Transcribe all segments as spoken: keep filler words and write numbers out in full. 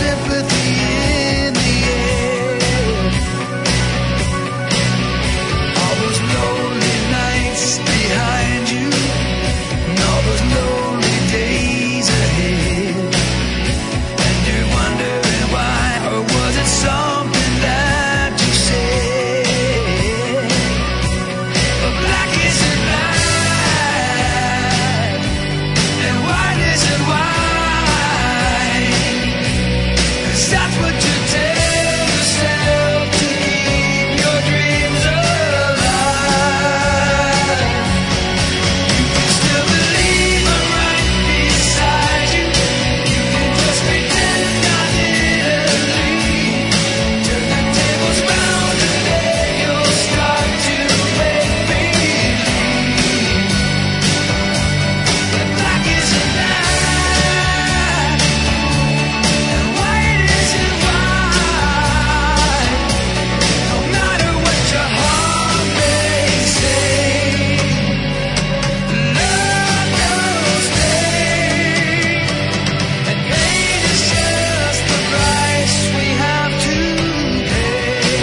sympathy in the air. All those lonely nights behind you, and all those lonely days ahead. And you're wondering why, or was it something that you said? But black isn't black, and white isn't white. 'Cause that's what you tell yourself to keep your dreams alive. You can still believe I'm right beside you. You can just pretend not Italy. Turn the tables round and then you'll start to make believe. But black isn't black, and white isn't white. No matter what your heart may say, love knows pain, and pain is just the price we have to pay.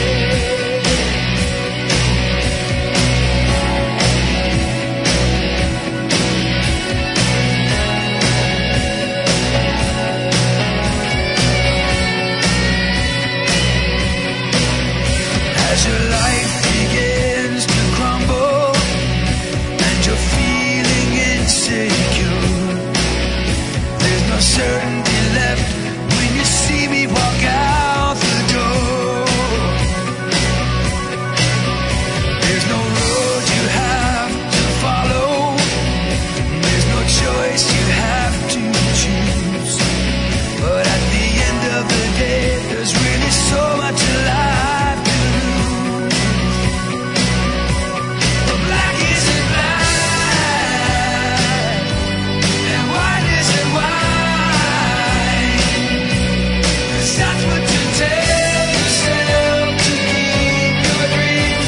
As your life begins to crumble and you're feeling insecure, there's no certainty left when you see me walk out the door. There's no road you have to follow, there's no choice you have to choose. But at the end of the day, there's really so much alive to lose. But black isn't black, and white isn't white. 'Cause that's what you tell yourself to keep your dreams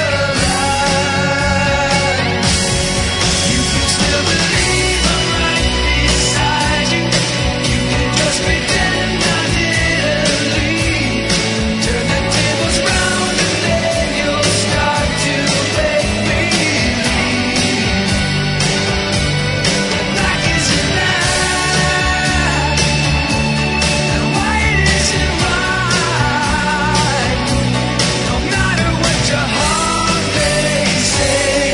alive. You can still believe I'm right beside you. You can just pretend not Italy. Turn the tables round and then you'll start to make believe. But black isn't black, and white isn't white. No matter what your heart may say,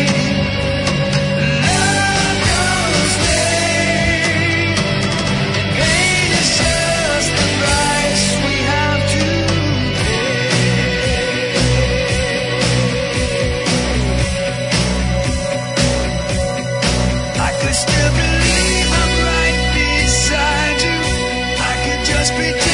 love knows pain, and pain is just the price we have to pay. I could still believe I'm right beside you. I could just pretend